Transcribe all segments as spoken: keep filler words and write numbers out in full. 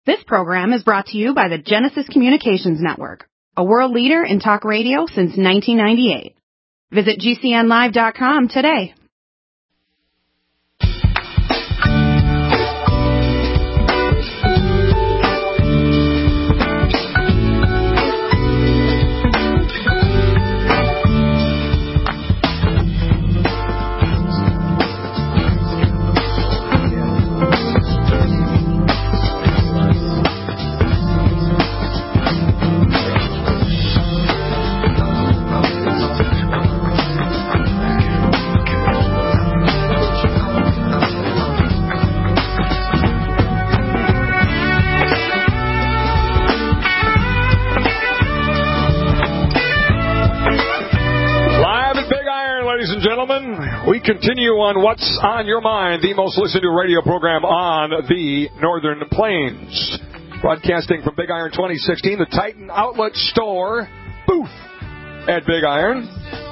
This program is brought to you by the Genesis Communications Network, a world leader in talk radio since nineteen ninety-eight. Visit G C N live dot com today. We continue on What's on Your Mind, the most listened to radio program on the Northern Plains. Broadcasting from Big Iron twenty sixteen, the Titan Outlet Store booth at Big Iron.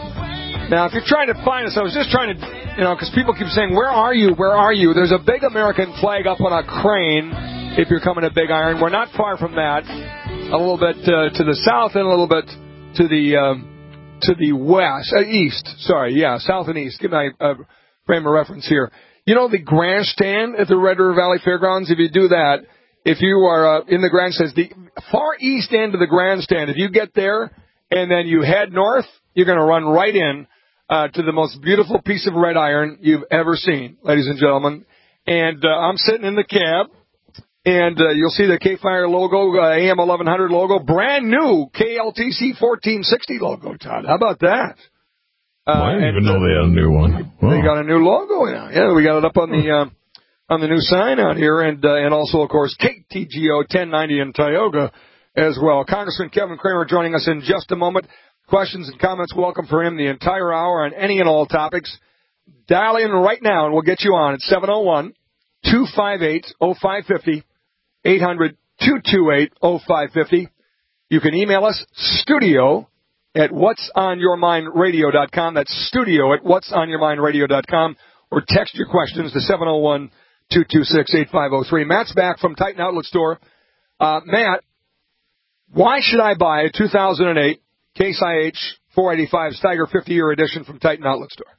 Now, if you're trying to find us, I was just trying to, you know, because people keep saying, where are you, where are you? There's a big American flag up on a crane if you're coming to Big Iron. We're not far from that. A little bit uh, to the south and a little bit to the... Um, To the west, uh, east, sorry, yeah, south and east. Give my uh, frame of reference here. You know the grandstand at the Red River Valley Fairgrounds? If you do that, if you are uh, in the grandstand, the far east end of the grandstand, if you get there and then you head north, you're going to run right in uh, to the most beautiful piece of red iron you've ever seen, ladies and gentlemen. And uh, I'm sitting in the cab. And uh, you'll see the K-Fire logo, uh, A M eleven hundred logo, brand new K L T C fourteen sixty logo, Todd. How about that? Uh, well, I didn't even know they had a new one. Wow. They got a new logo now. Yeah, we got it up on the uh, on the new sign out here, and uh, and also, of course, K T G O ten ninety in Tioga as well. Congressman Kevin Cramer joining us in just a moment. Questions and comments welcome for him the entire hour on any and all topics. Dial in right now, and we'll get you on at seven oh one, two five eight, oh five five oh. eight hundred, two two eight, oh five five oh. You can email us, studio at whats on your mind radio dot com. That's studio at whats on your mind radio dot com. Or text your questions to seven oh one, two two six, eight five oh three. Matt's back from Titan Outlet Store. Uh, Matt, why should I buy a two thousand eight Case I H four eighty-five Steiger fifty-year edition from Titan Outlet Store?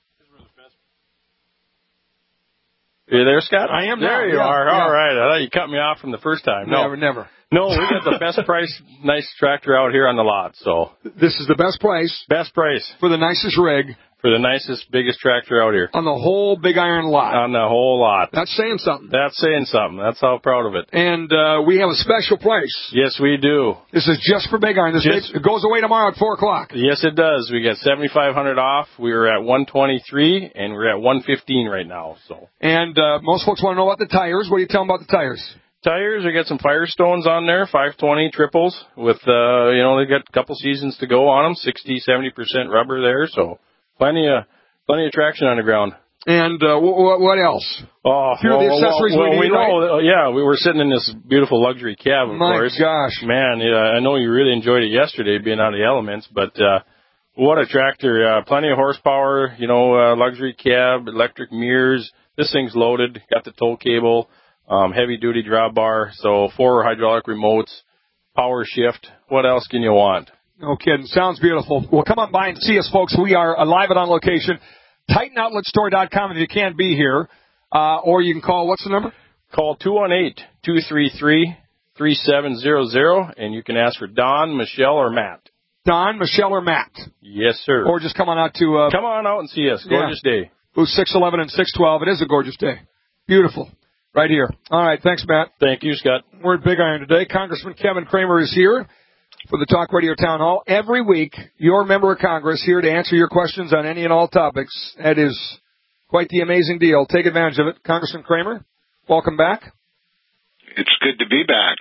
Are you there, Scott? I am. There now. you yeah, are. Yeah. All right. I thought you cut me off from the first time. No, never, never. No, we got the best price, nice tractor out here on the lot. So this is the best price. Best price for the nicest rig. For the nicest, biggest tractor out here. On the whole Big Iron lot. On the whole lot. That's saying something. That's saying something. That's how proud of it. And uh, we have a special price. Yes, we do. This is just for Big Iron. This just, it goes away tomorrow at four o'clock. Yes, it does. We got seventy-five hundred dollars off. We were at one twenty-three, and we're at one fifteen right now. So. And uh, most folks want to know about the tires. What do you tell them about the tires? Tires, we got some Firestones on there, five twenty triples with, uh, you know, they got a couple seasons to go on them, sixty, seventy percent rubber there, so plenty of, plenty of traction on the ground. And uh, w- what else? Oh, Few well, of the accessories well, well, we, need, we know, right? yeah, we were sitting in this beautiful luxury cab, of My course. gosh. Man, yeah, I know you really enjoyed it yesterday being out of the elements, but uh, what a tractor. Uh, plenty of horsepower, you know, uh, luxury cab, electric mirrors. This thing's loaded, got the tow cable. Um, heavy-duty drawbar, so four hydraulic remotes, power shift. What else can you want? No kidding. Sounds beautiful. Well, come on by and see us, folks. We are live and on location. Titan Outlet Store dot com if you can't be here. Uh, or you can call, what's the number? Call two one eight, two three three, three seven zero zero, and you can ask for Don, Michelle, or Matt. Don, Michelle, or Matt. Yes, sir. Or just come on out to... Uh, come on out and see us. Gorgeous yeah. day. Booth six eleven and six twelve. It is a gorgeous day. Beautiful. Right here. All right. Thanks, Matt. Thank you, Scott. We're at Big Iron today. Congressman Kevin Cramer is here for the Talk Radio Town Hall. Every week, your member of Congress here to answer your questions on any and all topics. That is quite the amazing deal. Take advantage of it. Congressman Cramer, welcome back. It's good to be back.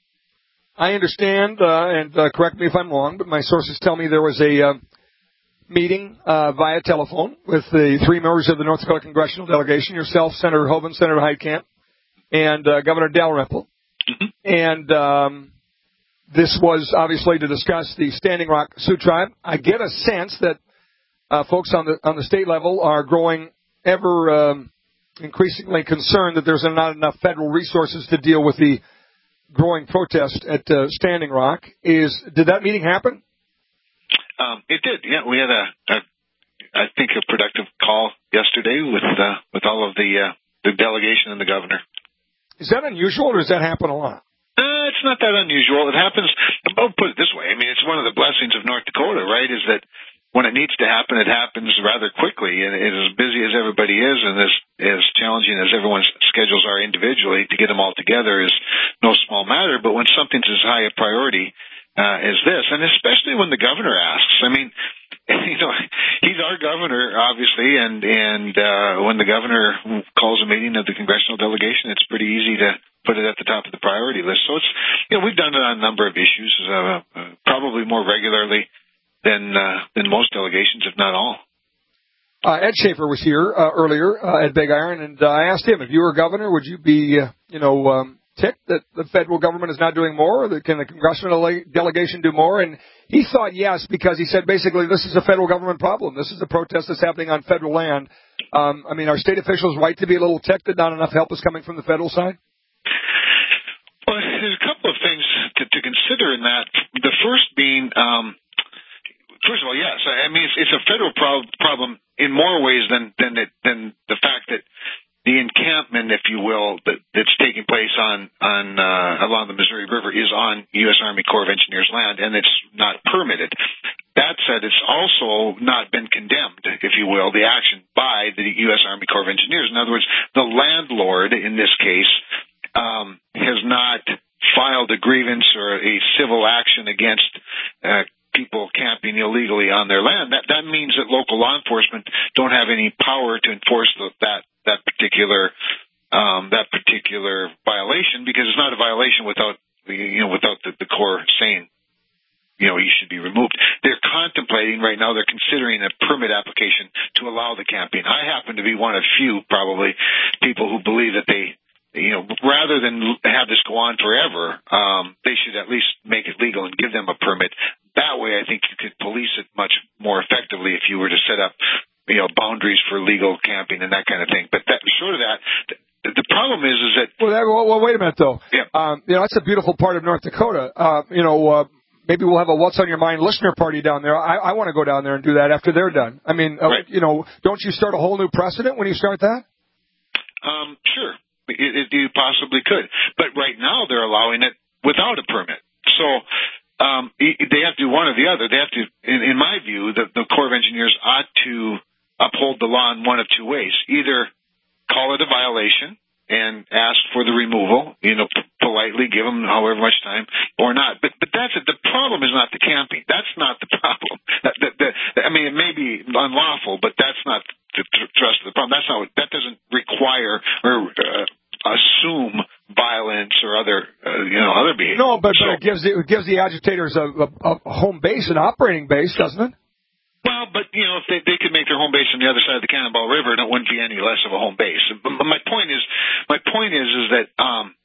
I understand, uh, and uh, correct me if I'm wrong, but my sources tell me there was a uh, meeting uh, via telephone with the three members of the North Dakota Congressional Delegation, yourself, Senator Hoeven, Senator Heitkamp, and uh, Governor Dalrymple. Mm-hmm. And um, this was obviously to discuss the Standing Rock Sioux Tribe. I get a sense that uh, folks on the on the state level are growing ever um, increasingly concerned that there's not enough federal resources to deal with the growing protest at uh, Standing Rock. Is did that meeting happen? Um, it did. Yeah, we had a, a, I think, a productive call yesterday with uh, with all of the uh, the delegation and the governor. Is that unusual, or does that happen a lot? Uh, it's not that unusual. It happens. I'll put it this way. I mean, it's one of the blessings of North Dakota, right? Is that when it needs to happen, it happens rather quickly. And as busy as everybody is, and as as challenging as everyone's schedules are individually, to get them all together is no small matter. But when something's as high a priority uh, as this, and especially when the governor asks, I mean, you know, he's our governor, obviously, and and uh, when the governor calls a meeting of the congressional delegation, it's pretty easy to put it at the top of the priority list. So it's, you know, we've done it on a number of issues, uh, uh, probably more regularly than uh, than most delegations, if not all. Uh, Ed Schaefer was here uh, earlier uh, at Big Iron, and uh, I asked him, if you were governor, would you be, uh, you know, um, ticked that the federal government is not doing more? Or that can the congressional delegation do more? And he thought yes, because he said basically this is a federal government problem. This is a protest that's happening on federal land. Um, I mean, are state officials right to be a little ticked that not enough help is coming from the federal side? Well, there's a couple of things to, to consider in that. The first being, um, first of all, yes, I mean it's, it's a federal pro- problem in more ways than than it, than the fact that the encampment, if you will, that, that's taking place on on uh, along the Missouri River is on U S Army Corps of Engineers land, and it's not permitted. That said, it's also not been condemned, if you will, the action by the U S Army Corps of Engineers. In other words, the landlord in this case um, has not filed a grievance or a civil action against uh, people camping illegally on their land. That that means that local law enforcement don't have any power to enforce the, that that particular um, that particular violation, because it's not a violation without you know without the, the Corps saying you know you should be removed. They're contemplating right now. They're considering a permit application to allow the camping. I happen to be one of few probably people who believe that they. You know, rather than have this go on forever, um, they should at least make it legal and give them a permit. That way, I think you could police it much more effectively if you were to set up, you know, boundaries for legal camping and that kind of thing. But that, short of that, the, the problem is, is that. Well, that, well, well, wait a minute though. Yeah. Um, you know, that's a beautiful part of North Dakota. Uh, you know, uh, maybe we'll have a What's on Your Mind listener party down there. I, I want to go down there and do that after they're done. I mean, uh, right. you know, don't you start a whole new precedent when you start that? Um, sure. It, it, you possibly could. But right now they're allowing it without a permit. So um, they have to do one or the other. They have to, in, in my view, the, the Corps of Engineers ought to uphold the law in one of two ways. Either call it a violation and ask for the removal, you know, p- politely give them however much time, or not. But but that's it. The problem is not the camping. That's not the problem. That, that, that, I mean, it may be unlawful, but that's not the th- thrust of the problem. That's not. That doesn't require or uh, assume violence or other, uh, you know, other behavior. No, but, so, but it gives the, it gives the agitators a, a, a home base, an operating base, doesn't it? Well, but, you know, if they, they could make their home base on the other side of the Cannonball River, it wouldn't be any less of a home base. But, but my point is, my point is, is that, um,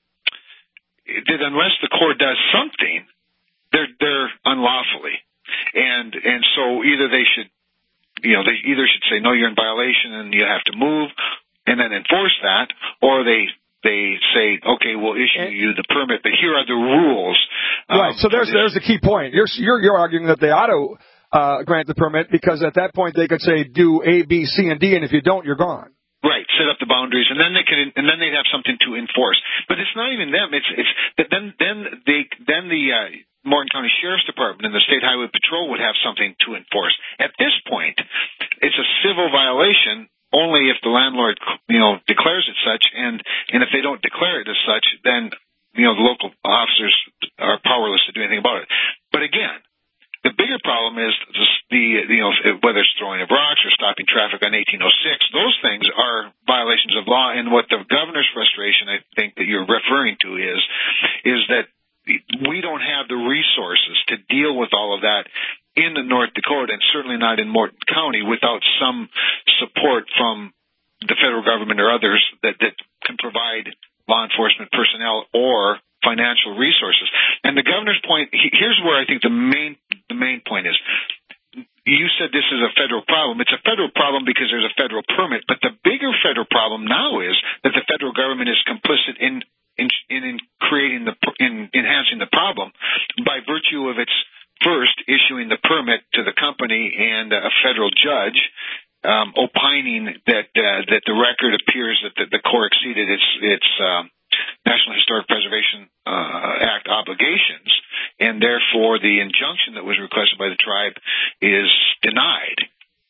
that unless the Corps does something, they're, they're unlawfully. And, and so either they should, you know, they either should say, no, you're in violation and you have to move and then enforce that, or they, they say, okay, we'll issue you the permit, but here are the rules. Right. Um, so there's, there's the key point. You're, you're, you're arguing that they ought to, Uh, grant the permit, because at that point they could say do A, B, C, and D, and if you don't, you're gone. Right, set up the boundaries, and then they could, and then they'd have something to enforce. But it's not even them. It's it's then then they then the uh, Morton County Sheriff's Department and the State Highway Patrol would have something to enforce. At this point, it's a civil violation only if the landlord you know declares it such, and and if they don't declare it as such, then you know the local officers are powerless to do anything about it. But again. The bigger problem is the, you know, whether it's throwing of rocks or stopping traffic on eighteen oh six, those things are violations of law. And what the governor's frustration, I think, that you're referring to is, is that we don't have the resources to deal with all of that in the North Dakota, and certainly not in Morton County, without some support from the federal government or others that, that can provide law enforcement personnel or financial resources. And the governor's point, he, here's where I think the main the main point is. You said this is a federal problem. It's a federal problem because there's a federal permit, but the bigger federal problem now is that the federal government is complicit in in, in, in creating enhancing the in, enhancing the problem by virtue of its first issuing the permit to the company and a federal judge um, opining that uh, that the record appears that the, the Corps exceeded its its uh, National Historic Preservation uh, Act obligations, and therefore the injunction that was requested by the tribe is denied.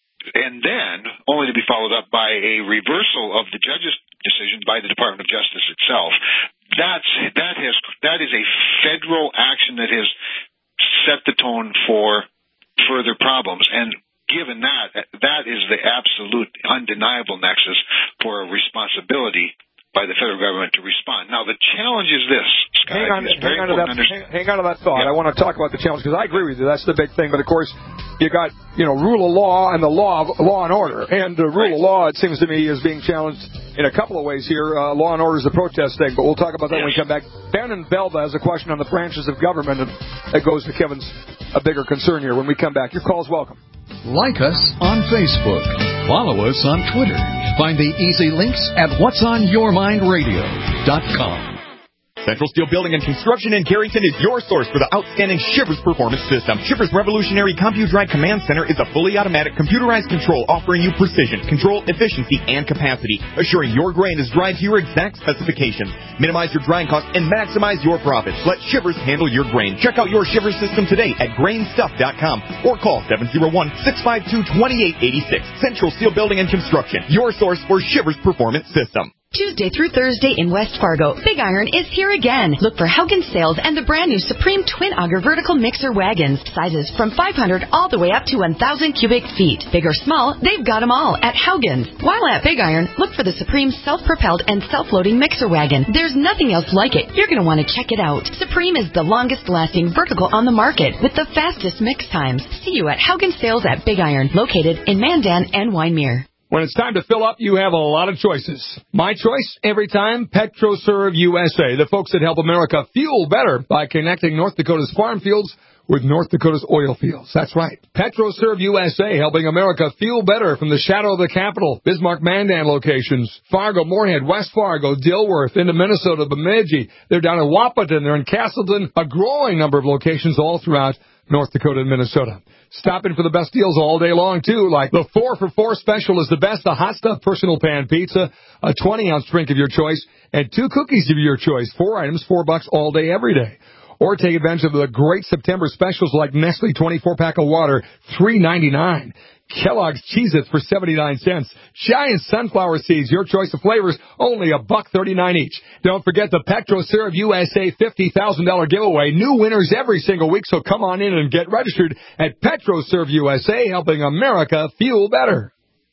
And then only to be followed up by a reversal of the judge's decision by the Department of Justice itself. That's that has that is a federal action that has set the tone for further problems. And given that, that is the absolute undeniable nexus for a responsibility by the federal government to respond. Now, the challenge is this, Scott. Hang on, hang on, to, that, hang, hang on to that thought. Yeah. I want to talk about the challenge, because I agree with you. That's the big thing. But, of course, you got, you know, rule of law and the law of law and order. And the rule right. of law, it seems to me, is being challenged in a couple of ways here. Uh, law and order is a protest thing, but we'll talk about that yes. when we come back. Ben and Belva has a question on the branches of government, and that goes to Kevin's a bigger concern here when we come back. Your call is welcome. Like us on Facebook. Follow us on Twitter. Find the easy links at whats on your mind radio dot com. Central Steel Building and Construction in Carrington is your source for the outstanding Shivers Performance System. Shivers' revolutionary CompuDrive Command Center is a fully automatic computerized control offering you precision, control, efficiency, and capacity, assuring your grain is dried to your exact specifications. Minimize your drying costs and maximize your profits. Let Shivers handle your grain. Check out your Shivers system today at grain stuff dot com or call seven oh one, six five two, two eight eight six. Central Steel Building and Construction, your source for Shivers Performance System. Tuesday through Thursday in West Fargo, Big Iron is here again. Look for Haugen sales and the brand new Supreme Twin Auger Vertical Mixer Wagons. Sizes from five hundred all the way up to one thousand cubic feet. Big or small, they've got them all at Haugen's. While at Big Iron, look for the Supreme Self-Propelled and Self-Loading Mixer Wagon. There's nothing else like it. You're going to want to check it out. Supreme is the longest-lasting vertical on the market with the fastest mix times. See you at Haugen Sales at Big Iron, located in Mandan and Winemere. When it's time to fill up, you have a lot of choices. My choice, every time, PetroServe U S A, the folks that help America fuel better by connecting North Dakota's farm fields with North Dakota's oil fields. That's right. PetroServe U S A, helping America fuel better from the shadow of the capital, Bismarck, Mandan locations, Fargo, Moorhead, West Fargo, Dilworth, into Minnesota, Bemidji. They're down in Wahpeton, they're in Castleton, a growing number of locations all throughout North Dakota and Minnesota. Stop in for the best deals all day long, too, like the four for four special is the best, the hot stuff personal pan pizza, a twenty-ounce drink of your choice, and two cookies of your choice. Four items, four bucks all day, every day. Or take advantage of the great September specials like Nestle twenty-four pack of water, three ninety-nine. Kellogg's Cheez-Its for seventy-nine cents. Giant sunflower seeds, your choice of flavors, only a buck thirty-nine each. Don't forget the PetroServe U S A fifty thousand dollars giveaway. New winners every single week, so come on in and get registered at PetroServe U S A, helping America fuel better.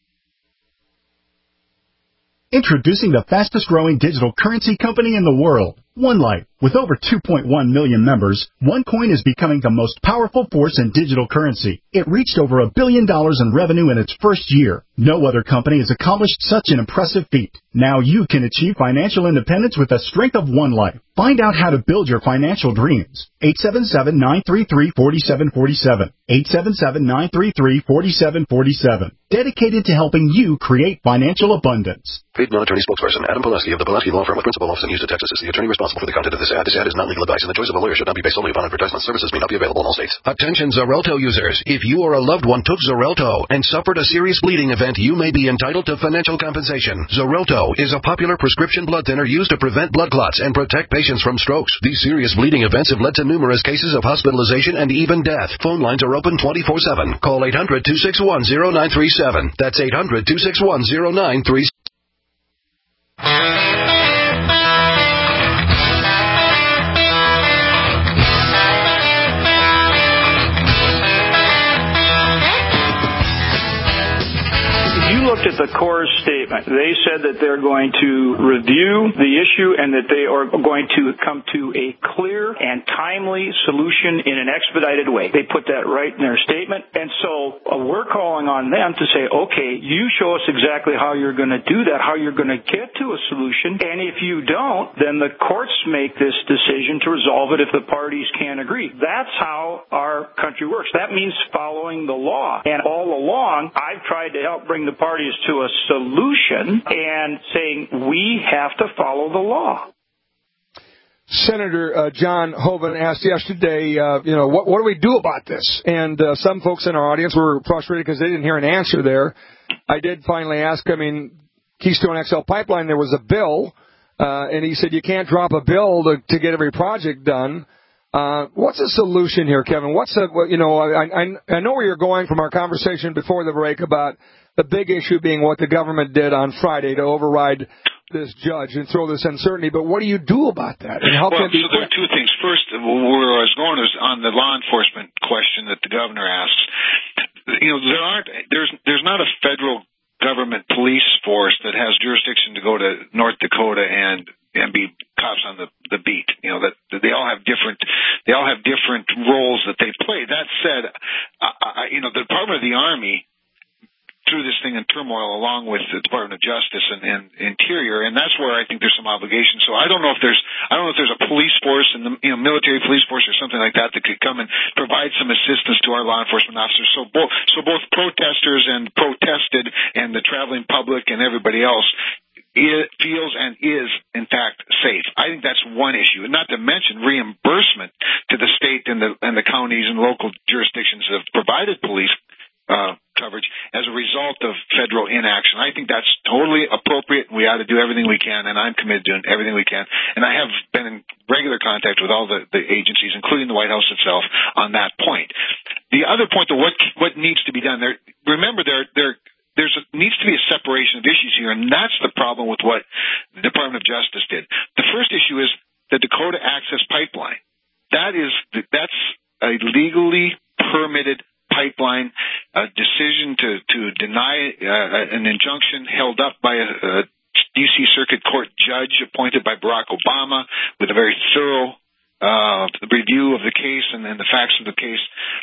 Introducing the fastest-growing digital currency company in the world, OneLife. With over two point one million members, OneCoin is becoming the most powerful force in digital currency. It reached over a billion dollars in revenue in its first year. No other company has accomplished such an impressive feat. Now you can achieve financial independence with the strength of OneLife. Find out how to build your financial dreams. eight seven seven, nine three three, four seven four seven. eight seven seven, nine three three, four seven four seven. Dedicated to helping you create financial abundance. Paid non-attorney spokesperson Adam Pulaski of the Pulaski Law Firm with principal office in Houston, Texas is the attorney responsible for the content of this ad. This ad is not legal advice, and the choice of a lawyer should not be based solely upon advertisement. Services may not be available in all states. Attention Xarelto users. If you or a loved one took Xarelto and suffered a serious bleeding event, you may be entitled to financial compensation. Xarelto is a popular prescription blood thinner used to prevent blood clots and protect patients from strokes. These serious bleeding events have led to numerous cases of hospitalization and even death. Phone lines are open twenty-four seven. Call eight hundred, two six one, zero nine three seven. That's eight hundred, two six one, zero nine three seven. Looked at the Corps' statement. They said that they're going to review the issue and that they are going to come to a clear and timely solution in an expedited way. They put that right in their statement. And so uh, we're calling on them to say, okay, you show us exactly how you're going to do that, how you're going to get to a solution. And if you don't, then the courts make this decision to resolve it if the parties can't agree. That's how our country works. That means following the law. And all along, I've tried to help bring the parties to a solution and saying we have to follow the law. Senator uh, John Hoeven asked yesterday, uh, you know, what, what do we do about this? And uh, some folks in our audience were frustrated because they didn't hear an answer there. I did finally ask, I mean, Keystone X L Pipeline, there was a bill, uh, and he said you can't drop a bill to, to get every project done. Uh, what's the solution here, Kevin? What's the, you know, I, I, I know where you're going from our conversation before the break about the big issue being what the government did on Friday to override this judge and throw this uncertainty, but what do you do about that? And how well, can so there are two things. First, where I was going was on the law enforcement question that the governor asks. You know, there aren't, there's, there's not a federal government police force that has jurisdiction to go to North Dakota and, and be cops on the, the beat. You know, that, that they all have different, they all have different roles that they play. That said, I, I, you know, the Department of the Army threw this thing in turmoil along with the Department of Justice and, and Interior, and that's where I think there's some obligation. So I don't know if there's I don't know if there's a police force and the you know military police force or something like that that could come and provide some assistance to our law enforcement officers. So both so both protesters and protested and the traveling public and everybody else it feels and is in fact safe. I think that's one issue, and not to mention reimbursement to the state and the and the counties and local jurisdictions that have provided police Uh, coverage as a result of federal inaction. I think that's totally appropriate. We ought to do everything we can, and I'm committed to doing everything we can. And I have been in regular contact with all the, the agencies, including the White House itself, on that point. The other point, though, what what needs to be done there? Remember, there there there's a, needs to be a separation of issues here, and that's the problem with what the Department of Justice did. The first issue is the Dakota Access Pipeline. That is that's a legally permitted pipeline, a decision to, to deny uh, an injunction held up by a, a D C Circuit Court judge appointed by Barack Obama with a very thorough uh, review of the case and, and the facts of the case.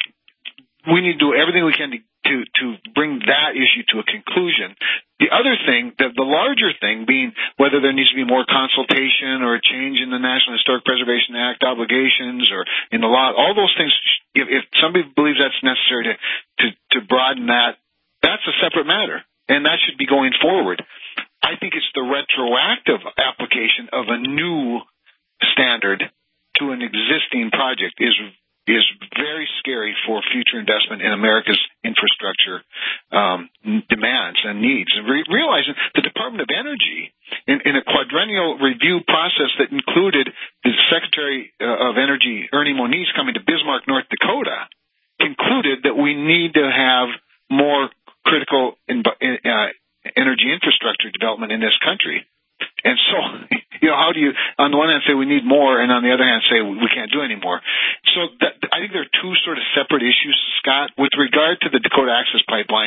We need to do everything we can to, to, to bring that issue to a conclusion. The other thing, the, the larger thing being whether there needs to be more consultation or a change in the National Historic Preservation Act obligations or in the law, all those things, if, if somebody believes that's necessary to, to, to broaden that, that's a separate matter, and that should be going forward. I think it's the retroactive application of a new standard to an existing project is is very scary for future investment in America's infrastructure um, demands and needs. And re- realizing the Department of Energy, in, in a quadrennial review process that included the Secretary uh, of Energy, Ernie Moniz, coming to Bismarck, North Dakota, concluded that we need to have more critical in, uh, energy infrastructure development in this country. And so, you know, how do you, on the one hand, say we need more, and on the other hand, say we can't do any more? So that, I think there are two sort of separate issues, Scott. With regard to the Dakota Access Pipeline,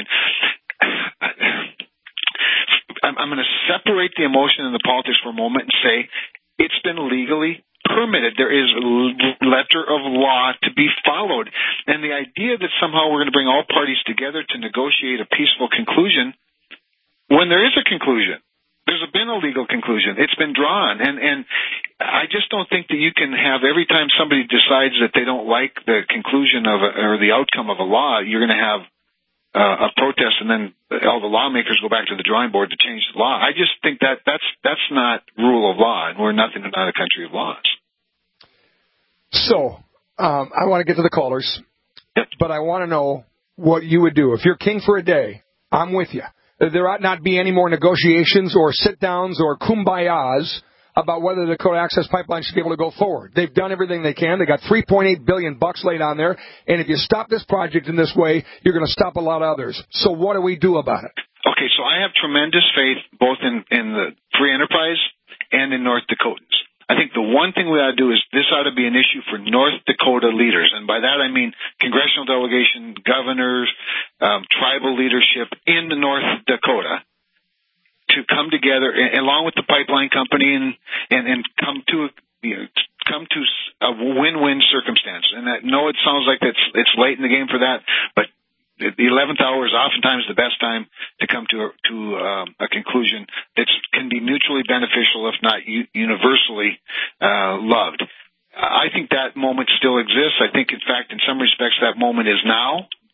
I'm, I'm going to separate the emotion and the politics for a moment and say it's been legally permitted. There is a letter of law to be followed. And the idea that somehow we're going to bring all parties together to negotiate a peaceful conclusion, when there is a conclusion, there's been a legal conclusion. It's been drawn. And, and I just don't think that you can have every time somebody decides that they don't like the conclusion of a, or the outcome of a law, you're going to have uh, a protest and then all the lawmakers go back to the drawing board to change the law. I just think that that's, that's not rule of law, and we're nothing but not a country of laws. So um, I want to get to the callers, but I want to know what you would do. If you're king for a day, I'm with you. There ought not be any more negotiations or sit-downs or kumbayas about whether the Dakota Access Pipeline should be able to go forward. They've done everything they can. They got three point eight billion dollars bucks laid on there, and if you stop this project in this way, you're going to stop a lot of others. So what do we do about it? Okay, so I have tremendous faith both in, in the free enterprise and in North Dakotans. I think the one thing we ought to do is this ought to be an issue for North Dakota leaders. And by that I mean congressional delegation, governors, um, tribal leadership in the North Dakota to come together and, along with the pipeline company and, and, and come to, you know, come to a win-win circumstance. And I know it sounds like it's, it's late in the game for that, but the eleventh hour is oftentimes the best time to come to a, to um, a conclusion that can be mutually beneficial, if not u- universally uh, loved. I think that moment still exists. I think, in fact, in some respects, that moment is now.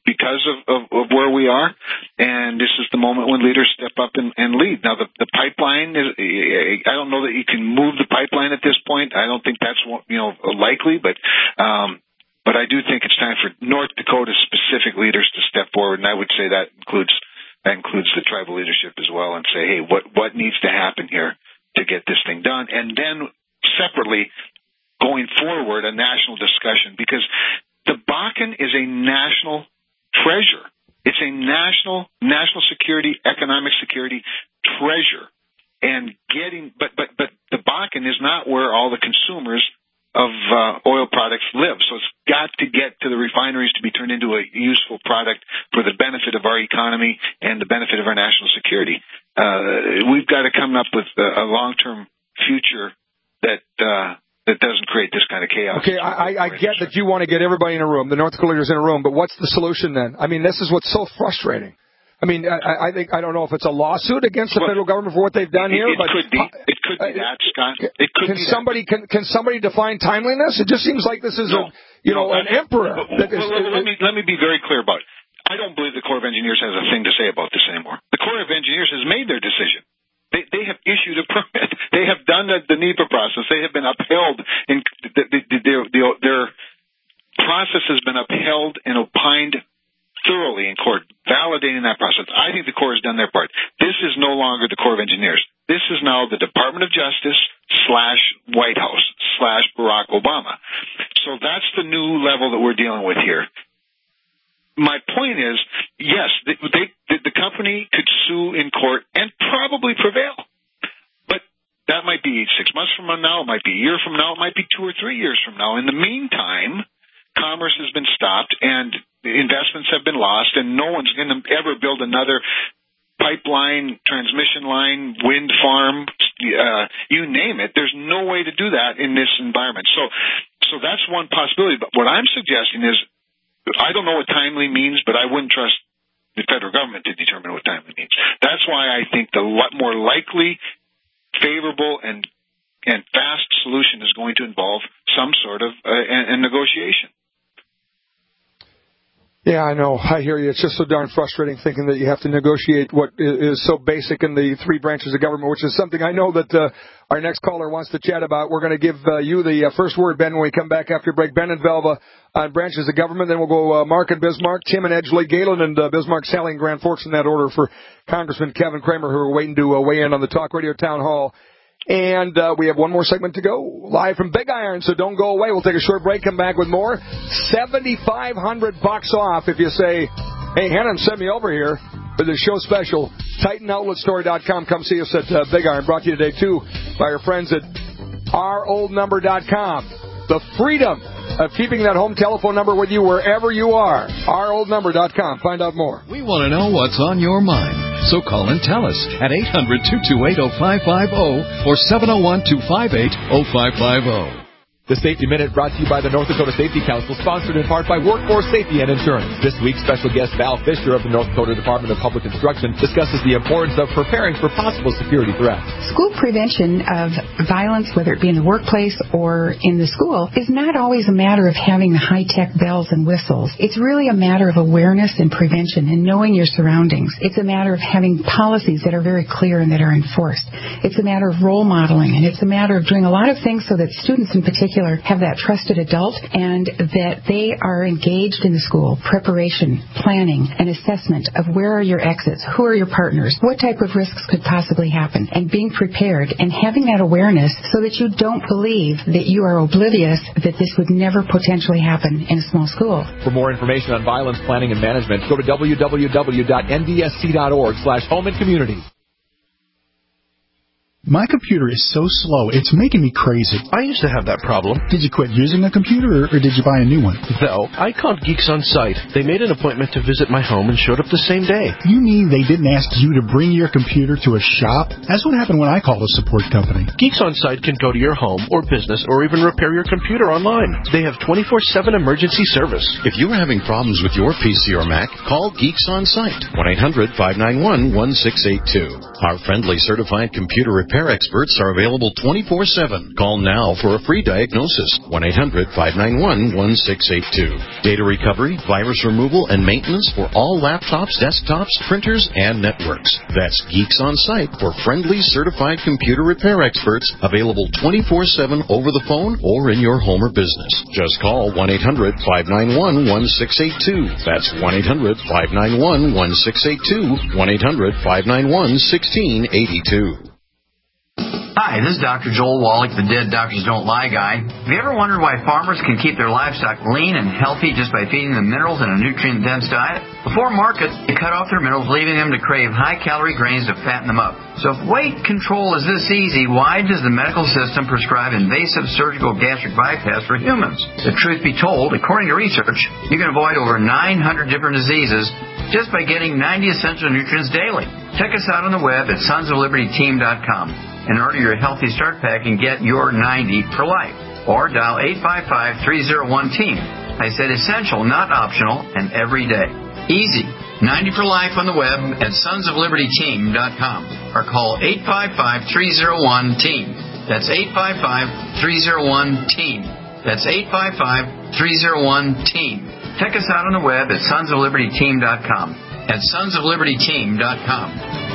because of, of, of where we are, and this is the moment when leaders step up and, and lead. Now, the, the pipeline is, I don't know that you can move the pipeline at this point. I don't think that's, you know, likely, but, um, but I do think it's time for North Dakota specific leaders to step forward, and I would say that includes, that includes the tribal leadership as well, and say, hey, what, what needs to happen here to get this thing done? And then separately, going forward, a national discussion, because the Bakken is a national treasure. It's a national, national security, economic security treasure. And getting, but, but, but the Bakken is not where all the consumers of uh, oil products live. So it's got to get to the refineries to be turned into a useful product for the benefit of our economy and the benefit of our national security. Uh, we've got to come up with a, a long-term future that, uh, that doesn't create this kind of chaos. Okay, I, I get that you want to get everybody in a room, the North Dakota leaders in a room, but what's the solution then? I mean, this is what's so frustrating. I mean, I, I think I don't know if it's a lawsuit against the well, federal government for what they've done it, here, it but could be. It could be that, Scott. It could can be somebody that. can can somebody define timeliness? It just seems like this is no, a you no, know an emperor. Well, that is, well, let me let me be very clear about it. I don't believe the Corps of Engineers has a thing to say about this anymore. The Corps of Engineers has made their decision. They, they have issued a permit. They have done the, the NEPA process. They have been upheld. In the, the, the, the, their process has been upheld and opined thoroughly in court, validating that process. I think the Corps has done their part. This is no longer the Corps of Engineers. This is now the Department of Justice slash White House slash Barack Obama. So that's the new level that we're dealing with here. My point is, yes, they, they, the company could sue in court and probably prevail. But that might be six months from now, it might be a year from now, it might be two or three years from now. In the meantime, commerce has been stopped and investments have been lost, and no one's going to ever build another pipeline, transmission line, wind farm, uh, you name it. There's no way to do that in this environment. So, so that's one possibility. But what I'm suggesting is, I don't know what timely means, but I wouldn't trust the federal government to determine what timely means. That's why I think the more likely, favorable, and and fast solution is going to involve some sort of uh, a, a negotiation. Yeah, I know. I hear you. It's just so darn frustrating thinking that you have to negotiate what is so basic in the three branches of government, which is something I know that uh, our next caller wants to chat about. We're going to give uh, you the uh, first word, Ben, when we come back after break. Ben and Velva on branches of government. Then we'll go uh, Mark and Bismarck, Tim and Edgeley, Galen and uh, Bismarck, Sally and Grand Forks in that order for Congressman Kevin Kramer, who are waiting to uh, weigh in on the Talk Radio Town Hall. And uh, we have one more segment to go, live from Big Iron, so don't go away. We'll take a short break, come back with more. seventy-five hundred bucks off if you say, hey, Hennon, send me over here for the show special. Titan Outlet Store dot com. Come see us at uh, Big Iron. Brought to you today, too, by our friends at our old number dot com. The freedom of keeping that home telephone number with you wherever you are. our old number dot com. Find out more. We want to know what's on your mind. So call and tell us at eight hundred, two two eight, oh five five oh or seven oh one, two five eight, oh five five oh. The Safety Minute brought to you by the North Dakota Safety Council, sponsored in part by Workforce Safety and Insurance. This week, special guest Val Fisher of the North Dakota Department of Public Instruction discusses the importance of preparing for possible security threats. School prevention of violence, whether it be in the workplace or in the school, is not always a matter of having the high-tech bells and whistles. It's really a matter of awareness and prevention and knowing your surroundings. It's a matter of having policies that are very clear and that are enforced. It's a matter of role modeling, and it's a matter of doing a lot of things so that students in particular have that trusted adult and that they are engaged in the school, preparation, planning, and assessment of where are your exits, who are your partners, what type of risks could possibly happen, and being prepared and having that awareness so that you don't believe that you are oblivious that this would never potentially happen in a small school. For more information on violence planning and management, go to w w w dot n d s c dot org slash home and community. My computer is so slow, it's making me crazy. I used to have that problem. Did you quit using a computer, or, or did you buy a new one? No, I called Geeks On Site. They made an appointment to visit my home and showed up the same day. You mean they didn't ask you to bring your computer to a shop? That's what happened when I called a support company. Geeks On Site can go to your home or business or even repair your computer online. They have twenty-four seven emergency service. If you are having problems with your P C or Mac, call Geeks On Site. one eight hundred, five nine one, one six eight two. Our friendly certified computer repair repair experts are available twenty-four seven. Call now for a free diagnosis. one eight hundred five nine one one six eight two. Data recovery, virus removal, and maintenance for all laptops, desktops, printers, and networks. That's Geeks On Site for friendly, certified computer repair experts available twenty-four seven over the phone or in your home or business. Just call one eight hundred five nine one one six eight two. That's one eight hundred five nine one one six eight two. one eight hundred five nine one one six eight two. Hi, this is Doctor Joel Wallach, the Dead Doctors Don't Lie guy. Have you ever wondered why farmers can keep their livestock lean and healthy just by feeding them minerals and a nutrient-dense diet? Before market, they cut off their minerals, leaving them to crave high-calorie grains to fatten them up. So if weight control is this easy, why does the medical system prescribe invasive surgical gastric bypass for humans? The truth be told, according to research, you can avoid over nine hundred different diseases just by getting ninety essential nutrients daily. Check us out on the web at sons of liberty team dot com and order your Healthy Start Pack and get your ninety for life. Or dial eight five five three oh one team. I said essential, not optional, and every day. Easy. ninety for life on the web at sons of liberty team dot com or call eight five five three oh one team. That's eight five five three oh one team. That's eight five five three oh one team. Check us out on the web at sons of liberty team dot com. At sons of liberty team dot com.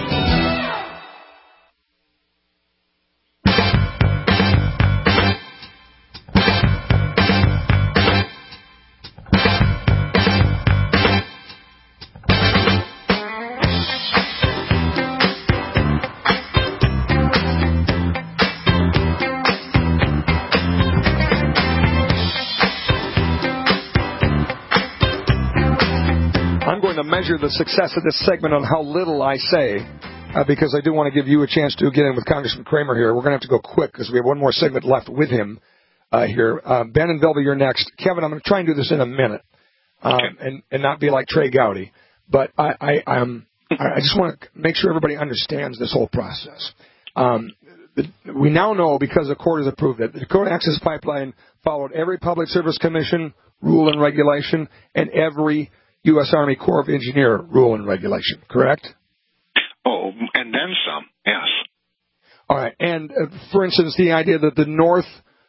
To measure the success of this segment on how little I say, uh, because I do want to give you a chance to get in with Congressman Kramer here. We're going to have to go quick because we have one more segment left with him uh, here. Uh, Ben and Velva, you're next. Kevin, I'm going to try and do this in a minute um, okay. and, and not be like Trey Gowdy. But I, I, um, I just want to make sure everybody understands this whole process. Um, the, we now know, because the court has approved it, the Dakota Access Pipeline followed every Public Service Commission rule and regulation and every U S. Army Corps of Engineer rule and regulation, correct? Oh, and then some, yes. All right. And, uh, for instance, the idea that the north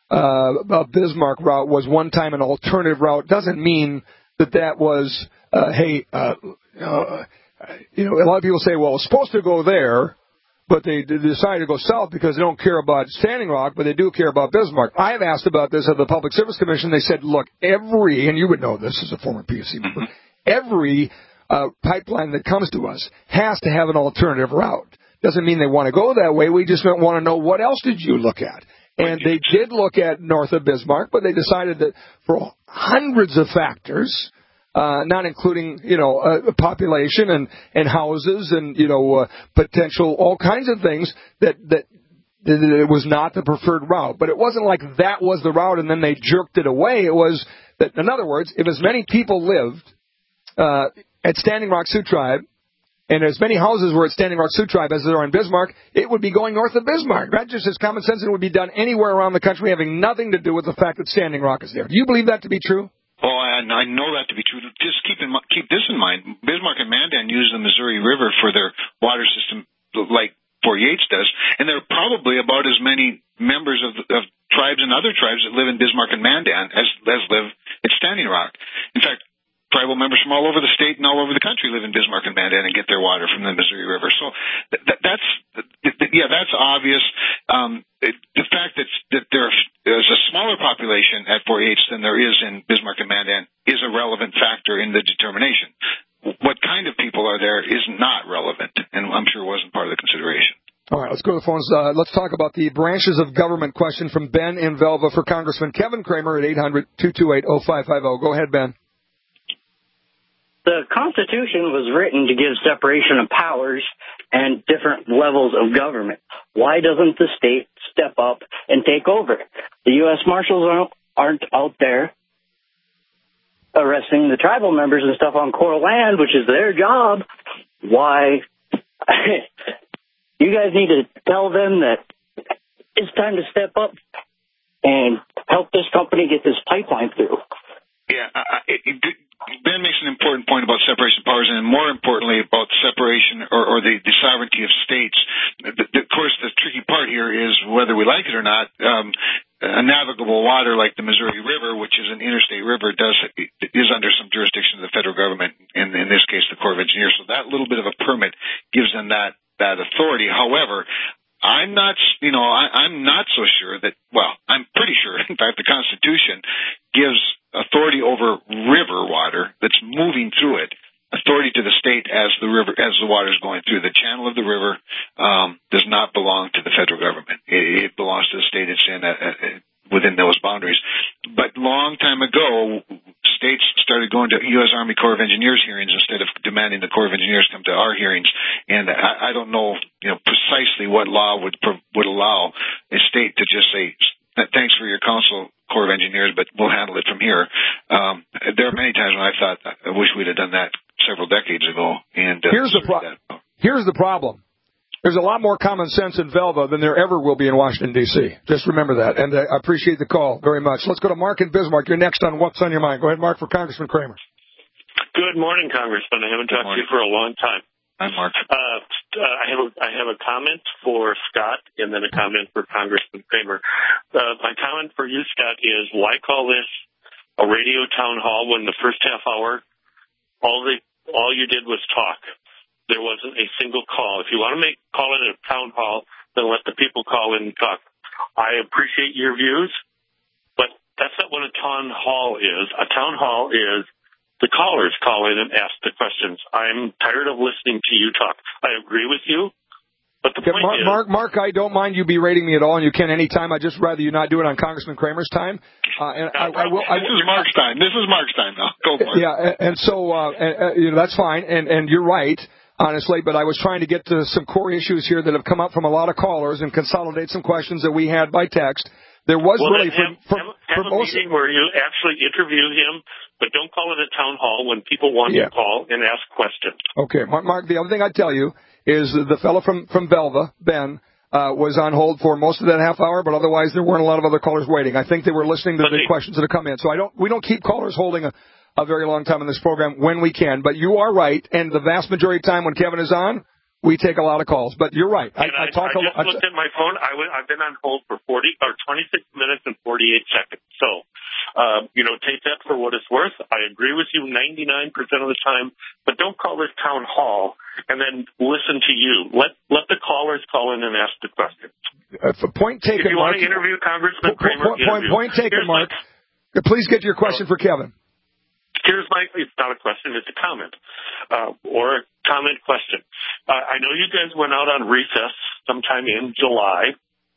uh, Bismarck route was one time an alternative route doesn't mean that that was, uh, hey, uh, uh, you know, a lot of people say, well, it's supposed to go there, but they decided to go south because they don't care about Standing Rock, but they do care about Bismarck. I have asked about this at the Public Service Commission. They said, look, every, and you would know this as a former P S C member, mm-hmm. every uh, pipeline that comes to us has to have an alternative route. Doesn't mean they want to go that way. We just want to know, what else did you look at? And they did look at north of Bismarck, but they decided that for hundreds of factors, uh, not including, you know, uh, population and, and houses and, you know, uh, potential, all kinds of things, that, that, that it was not the preferred route. But it wasn't like that was the route and then they jerked it away. It was that, in other words, if as many people lived Uh, at Standing Rock Sioux Tribe, and as many houses were at Standing Rock Sioux Tribe as there are in Bismarck, it would be going north of Bismarck. That just is common sense, and it would be done anywhere around the country, having nothing to do with the fact that Standing Rock is there. Do you believe that to be true? Oh, I, I know that to be true. Just keep in keep this in mind. Bismarck and Mandan use the Missouri River for their water system, like Fort Yates does, and there are probably about as many members of, of tribes and other tribes that live in Bismarck and Mandan as, as live at Standing Rock. In fact, tribal members from all over the state and all over the country live in Bismarck and Mandan and get their water from the Missouri River. So th- th- that's, th- yeah, that's obvious. Um, it, the fact that, that there is a smaller population at Fort Yates than there is in Bismarck and Mandan is a relevant factor in the determination. What kind of people are there is not relevant, and I'm sure wasn't part of the consideration. All right, let's go to the phones. Uh, let's talk about the branches of government question from Ben in Velva for Congressman Kevin Kramer at eight hundred two two eight oh five five oh. Go ahead, Ben. The Constitution was written to give separation of powers and different levels of government. Why doesn't the state step up and take over? The U S Marshals aren't out there arresting the tribal members and stuff on Core land, which is their job. Why? You guys need to tell them that it's time to step up and help this company get this pipeline through. Yeah, uh, it, it, Ben makes makes an important point about separation of powers, and more importantly about separation or, or the, the sovereignty of states. The, the, of course, the tricky part here is whether we like it or not. Um, a navigable water like the Missouri River, which is an interstate river, does is under some jurisdiction of the federal government. In, in this case, the Corps of Engineers. So that little bit of a permit gives them that that authority. However, I'm not, you know, I, I'm not so sure that. Well, I'm pretty sure. In fact, the Constitution gives authority over river water that's moving through it, authority to the state as the river, as the water is going through. The channel of the river um, does not belong to the federal government. It, it belongs to the state it's in uh, uh, within those boundaries. But long time ago, states started going to U S Army Corps of Engineers hearings instead of demanding the Corps of Engineers come to our hearings. And I, I don't know, you know, precisely what law would would allow a state to just say, thanks for your counsel, Corps of Engineers, but we'll handle it from here. Um, there are many times when I thought, I wish we'd have done that several decades ago. And uh, here's the pro- here's the problem. There's a lot more common sense in Velva than there ever will be in Washington, D C Just remember that. And uh, I appreciate the call very much. Let's go to Mark in Bismarck. You're next on What's on Your Mind. Go ahead, Mark, for Congressman Kramer. Good morning, Congressman. I haven't talked to you for a long time. Hi, Mark. Uh, I have a, I have a comment for Scott and then a comment for Congressman Kramer. Uh, my comment for you, Scott, is why call this a radio town hall when the first half hour, all they, all you did was talk. There wasn't a single call. If you want to make call it a town hall, then let the people call in and talk. I appreciate your views, but that's not what a town hall is. A town hall is the callers call in and ask the questions. I'm tired of listening to you talk. I agree with you, but the okay, point Mark, is... Mark, Mark, I don't mind you berating me at all, and you can anytime. I'd just rather you not do it on Congressman Kramer's time. Uh, and I, I will, I, this is Mark's time. This is Mark's time now. Go for it. Yeah, and, and so uh, and, uh, you know, that's fine, and, and you're right. Honestly, but I was trying to get to some core issues here that have come up from a lot of callers and consolidate some questions that we had by text. There was well, really have, for, for, have, have for a most meeting where you actually interview him, but don't call it a town hall when people want yeah. to call and ask questions. Okay, Mark, Mark, the other thing I'd tell you is the fellow from, from Velva, Ben, uh, was on hold for most of that half hour, but otherwise there weren't a lot of other callers waiting. I think they were listening to but the they, questions that have come in. So I don't, we don't keep callers holding a, a very long time in this program when we can. But you are right, and the vast majority of the time when Kevin is on, we take a lot of calls. But you're right. And I, I, talk I just a, looked I, at my phone. I w- I've been on hold for forty or twenty-six minutes and forty-eight seconds. So, uh, you know, take that for what it's worth. I agree with you ninety-nine percent of the time, but don't call this town hall and then listen to you. Let let the callers call in and ask the questions. Uh, point taken, If you Mark. want to interview Congressman Kramer, point, point, point taken, Mark. My, Please get your question for Kevin. Here's my, it's not a question, it's a comment, uh, or a comment question. Uh, I know you guys went out on recess sometime in July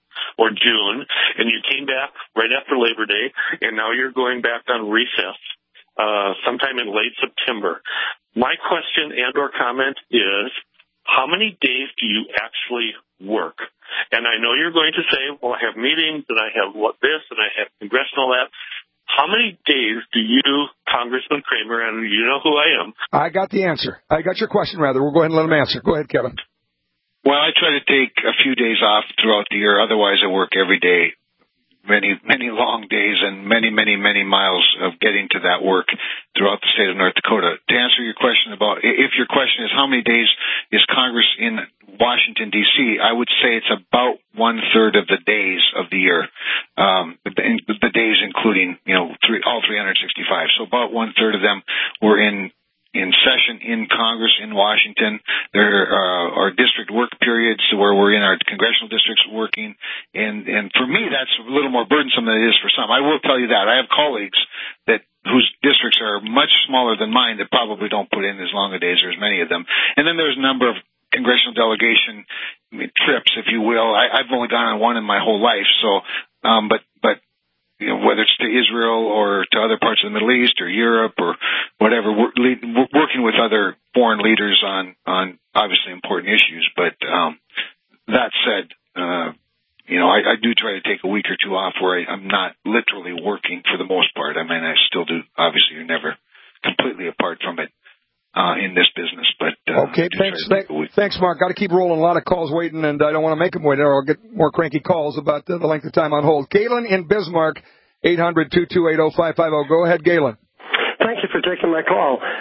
or June, and you came back right after Labor Day, and now you're going back on recess uh, sometime in late September. My question and or comment is, how many days do you actually work? And I know you're going to say, well, I have meetings, and I have what this, and I have congressional that. How many days do you, Congressman Kramer, and you know who I am? I got the answer. I got your question, rather. We'll go ahead and let him answer. Go ahead, Kevin. Well, I try to take a few days off throughout the year. Otherwise, I work every day, many, many long days and many, many, many miles of getting to that work throughout the state of North Dakota. To answer your question about, if your question is how many days is Congress in Washington, D C, I would say it's about one-third of the days of the year, um, the, the days including, you know, three, all three hundred sixty-five. So about one-third of them were in in session in Congress in Washington. There uh, are district work periods where we're in our congressional districts working, and, and for me that's a little more burdensome than it is for some. I will tell you that. I have colleagues that whose districts are much smaller than mine that probably don't put in as long a days or as many of them. And then there's a number of congressional delegation trips, if you will. I, I've only gone on one in my whole life, so um, but but you know, whether it's to Israel or to other parts of the Middle East or Europe or whatever, we're, lead, we're working with other foreign leaders on on obviously important issues. But um, that said, uh, you know, I, I do try to take a week or two off where I, I'm not literally working for the most part. I mean, I still do. Obviously, you're never completely apart from it. Uh, in this business, but uh, okay. Thanks, thanks, Mark. Got to keep rolling. A lot of calls waiting, and I don't want to make them wait, or I'll get more cranky calls about the, the length of time on hold. Galen in Bismarck, eight hundred, two two eight, oh five five oh. Go ahead, Galen. Thank you for taking my call.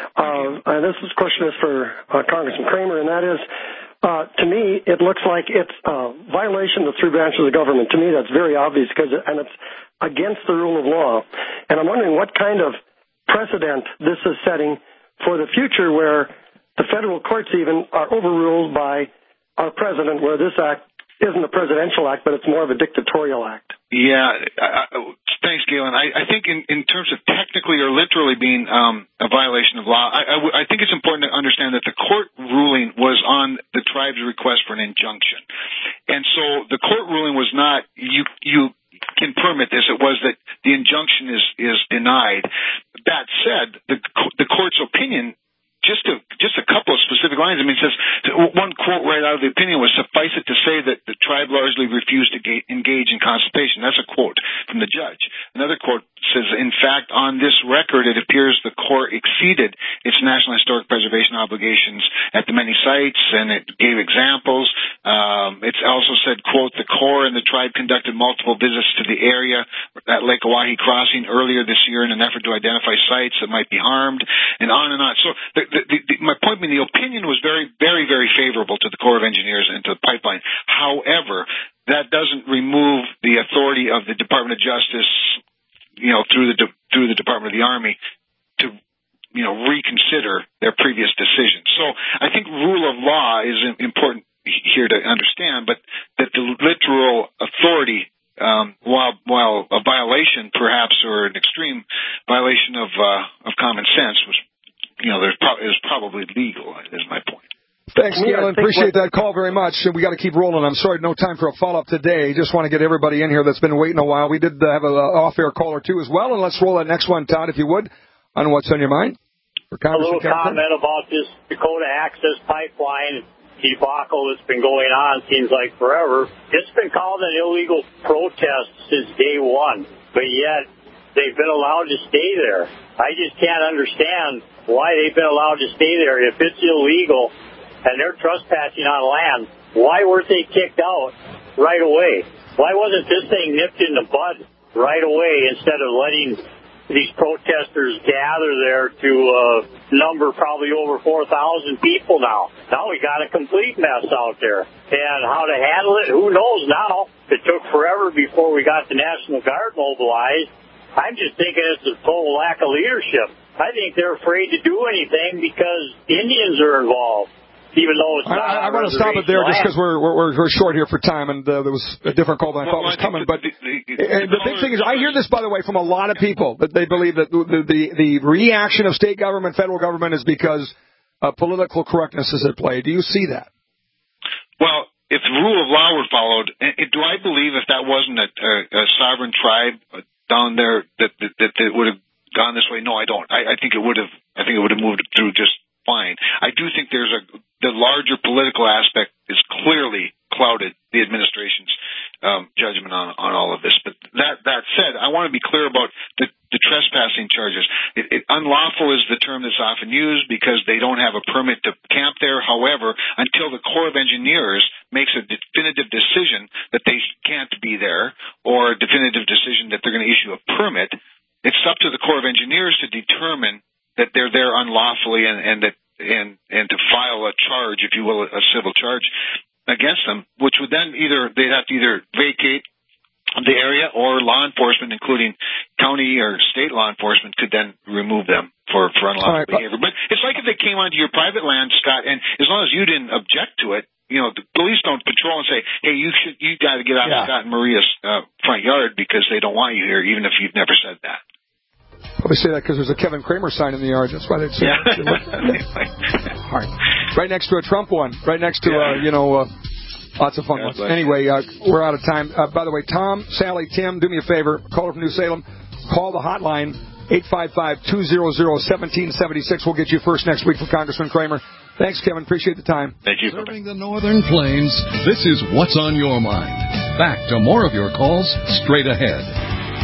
Uh, and this is, question is for uh, Congressman Kramer, and that is, uh, to me, it looks like it's a violation of the three branches of government. To me, that's very obvious, because it, and it's against the rule of law. And I'm wondering what kind of precedent this is setting for the future, where the federal courts even are overruled by our president, where this act isn't a presidential act, but it's more of a dictatorial act. Yeah, I, I, thanks, Galen. I, I think in, in terms of technically or literally being um, a violation of law, I, I, w- I think it's important to understand that the court ruling was on the tribe's request for an injunction. And so the court ruling was not, you you can permit this. It was that the injunction is, is denied. That said, the, the court's opinion, Just a just a couple of specific lines. I mean, it says, one quote right out of the opinion was, "Suffice it to say that the tribe largely refused to ga- engage in consultation." That's a quote from the judge. Another quote says, "In fact, on this record, it appears the Corps exceeded its national historic preservation obligations at the many sites," and it gave examples. Um, it's also said, quote, "The Corps and the tribe conducted multiple visits to the area at Lake Oahe Crossing earlier this year in an effort to identify sites that might be harmed," and on and on. So the The, the, the, my point being, the opinion was very, very, very favorable to the Corps of Engineers and to the pipeline. However, that doesn't remove the authority of the Department of Justice, you know, through the de- through the Department of the Army to, you know, reconsider their previous decision. So I think rule of law is important here to understand, but that the literal authority, um, while while a violation perhaps or an extreme violation of uh, of common sense was. You know, there's pro- is probably legal, is my point. Thanks, Galen. Appreciate that call very much. We got to keep rolling. I'm sorry, no time for a follow-up today. Just want to get everybody in here that's been waiting a while. We did have an off-air call or two as well, and let's roll that next one, Todd, if you would, on what's on your mind. For a little comment about this Dakota Access Pipeline debacle that's been going on seems like forever. It's been called an illegal protest since day one, but yet they've been allowed to stay there. I just can't understand why they've been allowed to stay there. If it's illegal and they're trespassing on land, why weren't they kicked out right away? Why wasn't this thing nipped in the bud right away instead of letting these protesters gather there to a number probably over four thousand people now? Now we got a complete mess out there. And how to handle it, who knows now? It took forever before we got the National Guard mobilized. I'm just thinking it's a total lack of leadership. I think they're afraid to do anything because Indians are involved, even though it's not. I, I want to stop it there just because we're, we're we're short here for time, and uh, there was a different call than I thought was coming. But the, the, the, the big thing is, I hear this, by the way, from a lot of people that they believe that the the, the reaction of state government, federal government, is because uh, political correctness is at play. Do you see that? Well, if the rule of law were followed, do I believe if that wasn't a, a, a sovereign tribe down there that that, that it would have gone this way? No, I don't. I, I think it would have. I think it would have moved through just fine. I do think there's a the larger political aspect is clearly clouded the administration's um, judgment on on all of this. But that that said, I want to be clear about the, the trespassing charges. It, it, unlawful is the term that's often used because they don't have a permit to camp there. However, until the Corps of Engineers makes a definitive decision that they can't be there, or a definitive decision that they're going to issue a permit, it's up to the Corps of Engineers to determine that they're there unlawfully and, and that and and to file a charge, if you will, a civil charge against them, which would then either they'd have to either vacate the area or law enforcement, including county or state law enforcement, could then remove them for, for unlawful right, behavior. But it's like if they came onto your private land, Scott, and as long as you didn't object to it, you know, the police don't patrol and say, hey, you should, you got to get out yeah. of Scott and Maria's uh, front yard because they don't want you here, even if you've never said that. Probably say that because there's a Kevin Kramer sign in the yard. That's why they'd say yeah. that. Right. right next to a Trump one. Right next to, yeah. uh, you know, uh, lots of fun yeah, ones. Anyway, uh, we're out of time. Uh, by the way, Tom, Sally, Tim, do me a favor. Caller from New Salem, call the hotline, eight five five, two hundred, one seven seven six. We'll get you first next week for Congressman Kramer. Thanks, Kevin. Appreciate the time. Thank you. Serving the Northern Plains, this is What's on Your Mind. Back to more of your calls straight ahead.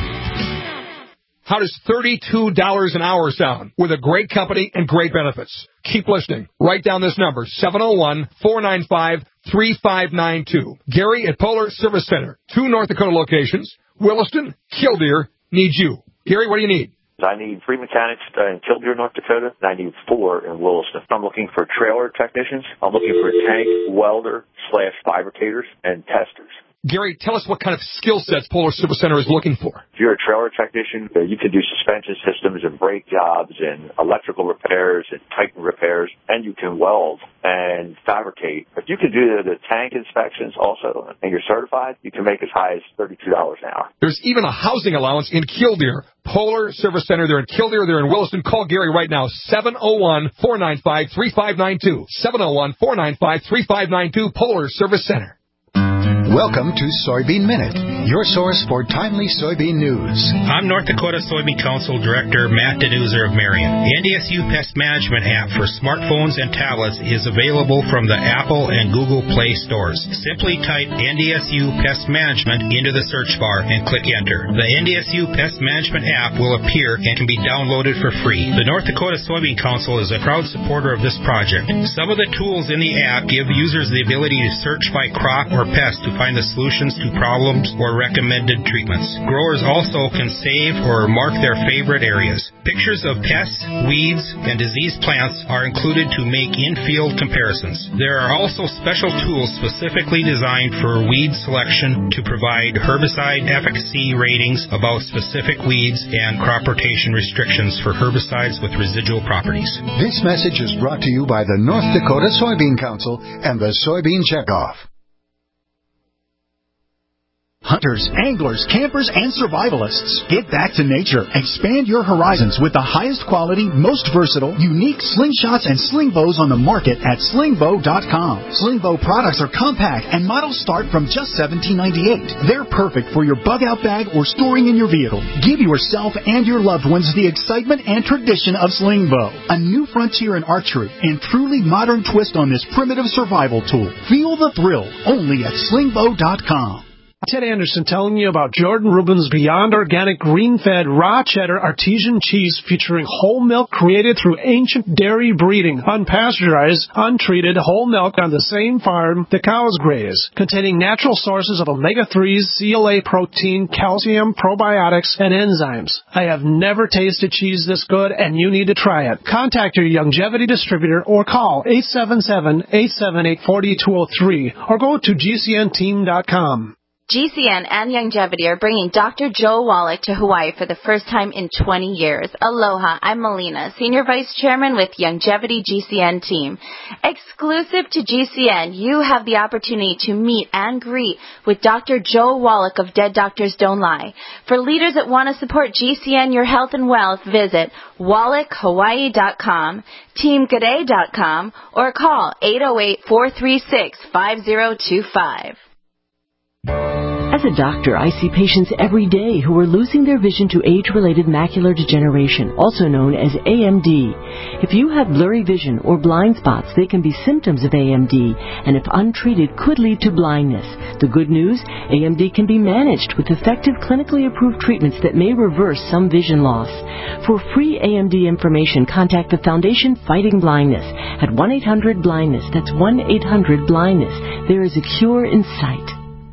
How does thirty-two dollars an hour sound with a great company and great benefits? Keep listening. Write down this number, seven oh one, four nine five, three five nine two. Gary at Polar Service Center. Two North Dakota locations. Williston, Killdeer, needs you. Gary, what do you need? I need three mechanics in Killdeer, North Dakota, and I need four in Williston. I'm looking for trailer technicians. I'm looking for tank welder slash fabricators and testers. Gary, tell us what kind of skill sets Polar Service Center is looking for. If you're a trailer technician, you can do suspension systems and brake jobs and electrical repairs and Titan repairs, and you can weld and fabricate. If you can do the, the tank inspections also and you're certified, you can make as high as thirty-two dollars an hour. There's even a housing allowance in Killdeer. Polar Service Center, they're in Killdeer, they're in Williston. Call Gary right now, seven oh one, four nine five, three five nine two. seven oh one, four nine five, three five nine two, Polar Service Center. Welcome to Soybean Minute, your source for timely soybean news. I'm North Dakota Soybean Council Director Matt Denuser of Marion. The N D S U Pest Management app for smartphones and tablets is available from the Apple and Google Play stores. Simply type N D S U Pest Management into the search bar and click Enter. The N D S U Pest Management app will appear and can be downloaded for free. The North Dakota Soybean Council is a proud supporter of this project. Some of the tools in the app give users the ability to search by crop or pest to find the solutions to problems or recommended treatments. Growers also can save or mark their favorite areas. Pictures of pests, weeds, and diseased plants are included to make in-field comparisons. There are also special tools specifically designed for weed selection to provide herbicide efficacy ratings about specific weeds and crop rotation restrictions for herbicides with residual properties. This message is brought to you by the North Dakota Soybean Council and the Soybean Checkoff. Hunters, anglers, campers, and survivalists. Get back to nature. Expand your horizons with the highest quality, most versatile, unique slingshots and sling bows on the market at sling bow dot com. Sling bow products are compact and models start from just seventeen ninety-eight. They're perfect for your bug-out bag or storing in your vehicle. Give yourself and your loved ones the excitement and tradition of sling bow. A new frontier in archery and truly modern twist on this primitive survival tool. Feel the thrill only at sling bow dot com. Ted Anderson telling you about Jordan Rubin's Beyond Organic Green-Fed Raw Cheddar Artesian Cheese featuring whole milk created through ancient dairy breeding, unpasteurized, untreated whole milk on the same farm the cows graze, containing natural sources of omega threes, C L A protein, calcium, probiotics, and enzymes. I have never tasted cheese this good, and you need to try it. Contact your Youngevity distributor or call eight seven seven, eight seven eight, four two zero three or go to G C N team dot com. G C N and Youngevity are bringing Doctor Joe Wallach to Hawaii for the first time in twenty years. Aloha, I'm Melina, Senior Vice Chairman with Youngevity G C N team. Exclusive to G C N, you have the opportunity to meet and greet with Doctor Joe Wallach of Dead Doctors Don't Lie. For leaders that want to support G C N, your health and wealth, visit wallach hawaii dot com, team g'day dot com, or call eight oh eight, four three six, five oh two five. As a doctor, I see patients every day who are losing their vision to age-related macular degeneration, also known as A M D. If you have blurry vision or blind spots, they can be symptoms of A M D, and if untreated, could lead to blindness. The good news, A M D can be managed with effective clinically approved treatments that may reverse some vision loss. For free A M D information, contact the Foundation Fighting Blindness at one eight hundred blindness. That's one eight hundred blindness. There is a cure in sight.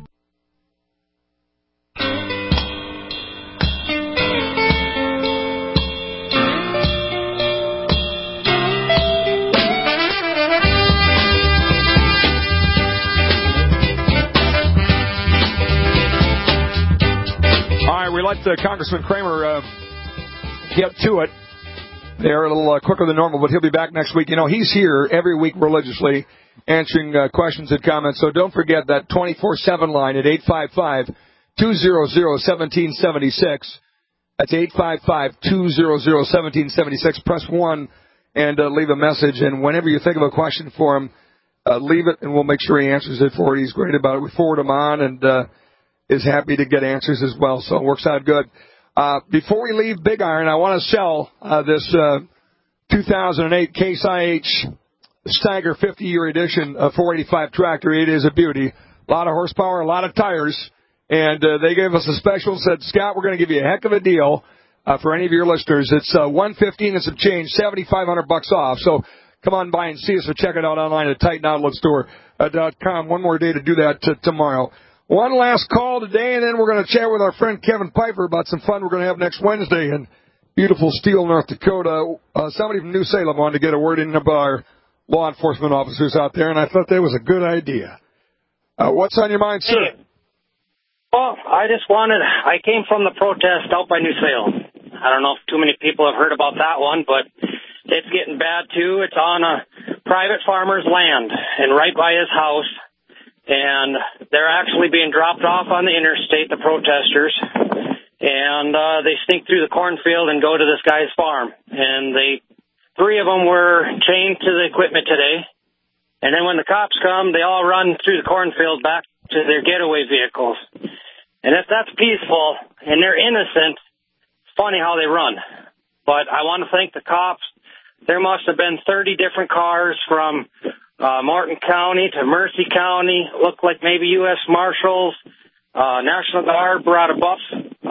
Let uh, Congressman Kramer uh, get to it. They're a little uh, quicker than normal, but he'll be back next week. You know, he's here every week religiously answering uh, questions and comments, so don't forget that twenty-four seven line at eight five five, two hundred, one seven seven six. That's eight five five, two hundred, one seven seven six. Press one and uh, leave a message, and whenever you think of a question for him, uh, leave it, and we'll make sure he answers it for you. He's great about it. We forward him on, and uh, is happy to get answers as well, so it works out good. Uh, before we leave Big Iron, I want to sell uh, this uh, two thousand eight Case I H Stagger fifty-year edition uh, four eighty-five tractor. It is a beauty. A lot of horsepower, a lot of tires, and uh, they gave us a special, said, Scott, we're going to give you a heck of a deal uh, for any of your listeners. It's uh, one fifteen and some change, seventy-five hundred bucks off, so come on by and see us or check it out online at Titan Outlet Store dot com. One more day to do that t- tomorrow. One last call today, and then we're going to chat with our friend Kevin Piper about some fun we're going to have next Wednesday. And beautiful Steele, North Dakota. Uh, somebody from New Salem wanted to get a word in about our law enforcement officers out there, and I thought that was a good idea. Uh, what's on your mind, sir? Hey. Well, I just wanted, I came from the protest out by New Salem. I don't know if too many people have heard about that one, but it's getting bad, too. It's on a private farmer's land and right by his house, and they're actually being dropped off on the interstate, the protesters, and uh, they sneak through the cornfield and go to this guy's farm. And they, three of them were chained to the equipment today, and then when the cops come, they all run through the cornfield back to their getaway vehicles. And if that's peaceful and they're innocent, it's funny how they run. But I want to thank the cops. There must have been thirty different cars from uh, Martin County to Mercy County. Looked like maybe U S Marshals, uh, National Guard brought a bus